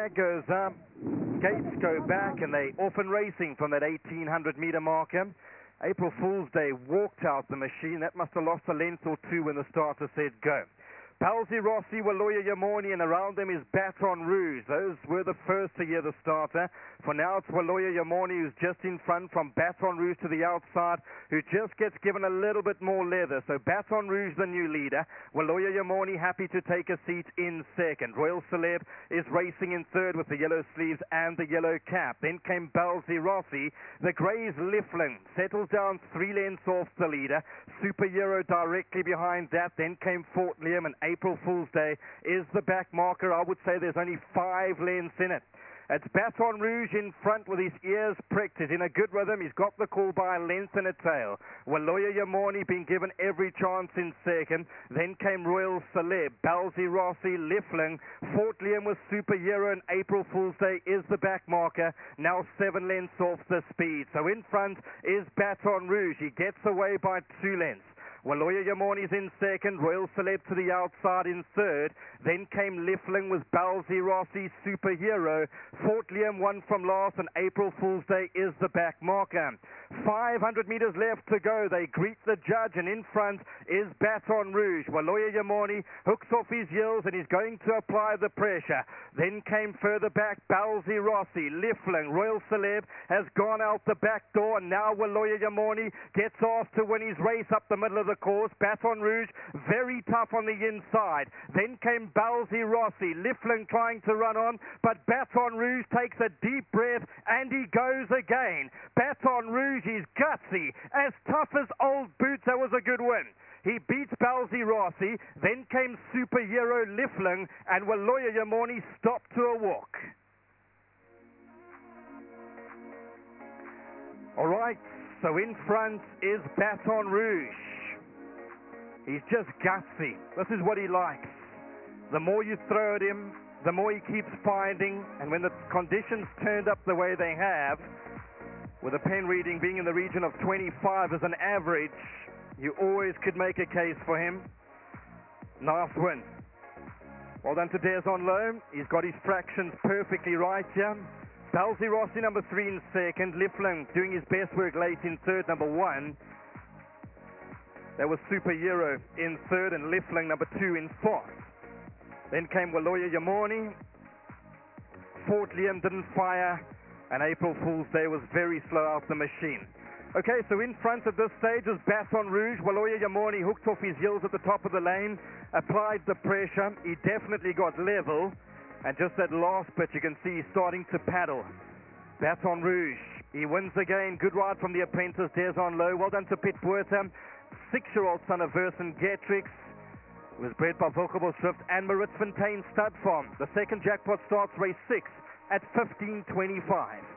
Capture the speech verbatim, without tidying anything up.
flag goes up, gates go back, and they off and racing from that eighteen hundred meter marker. April Fool's Day walked out the machine. That must have lost a length or two when the starter said go. Balzi Rossi, Waloya Yamoni, and around them is Baton Rouge. Those were the first to hear the starter. For now, it's Waloya Yamoni who's just in front from Baton Rouge to the outside, who just gets given a little bit more leather. So Baton Rouge, the new leader. Waloya Yamoni happy to take a seat in second. Royal Celeb is racing in third with the yellow sleeves and the yellow cap. Then came Balzi Rossi. The Greys Lifflin settles down three lengths off the leader. Super Euro directly behind that. Then came Fort Liam, and April Fool's Day is the back marker. I would say there's only five lengths in it. It's Baton Rouge in front with his ears pricked. He's in a good rhythm. He's got the call by a length and a tail. Waloya Yamoni being given every chance in second. Then came Royal Celeb, Balzi Rossi, Liffling. Fort Liam with Super Euro, and April Fool's Day is the back marker. Now seven lengths off the speed. So in front is Baton Rouge. He gets away by two lengths. Waloya Yamoni's in second, Royal Celeb to the outside in third. Then came Liffling with Balzi Rossi, Superhero. Fort Liam won from last, and April Fool's Day is the back marker. five hundred meters left to go. They greet the judge, and in front is Baton Rouge. Waloya Yamoni hooks off his heels, and he's going to apply the pressure. Then came further back Balzi Rossi, Liffling. Royal Celeb has gone out the back door, and now Waloya Yamoni gets off to win his race up the middle of the course. Baton Rouge very tough on the inside. Then came Balzi Rossi, Liffling trying to run on, but Baton Rouge takes a deep breath and he goes again. Baton Rouge is gutsy, as tough as old boots. That was a good win. He beats Balzi Rossi. Then came Superhero, Liffling, and Waloya Yamoni stopped to a walk. All right, so in front is Baton Rouge. He's just gutsy. This is what he likes. The more you throw at him, the more he keeps finding. And when the conditions turned up the way they have, with a pen reading being in the region of twenty-five as an average, you always could make a case for him. Nice win. Well done to Des on low. He's got his fractions perfectly right here. Balzi Rossi, number three in second. Liffling doing his best work late in third, number one. That was Super Euro in third, and Liffling number two in fourth. Then came Waloya Yamoni. Fort Liam didn't fire, and April Fool's Day was very slow out the machine. Okay, so in front at this stage is Baton Rouge. Waloya Yamoni hooked off his heels at the top of the lane, applied the pressure. He definitely got level, and just that last bit you can see he's starting to paddle. Baton Rouge, he wins again. Good ride from the apprentice, Des on low. Well done to Piet Buerta. Six-year-old son of Versengetrix, was bred by Volkable Swift and Maritz Fontaine Stud Farm. The second jackpot starts race six at fifteen twenty-five.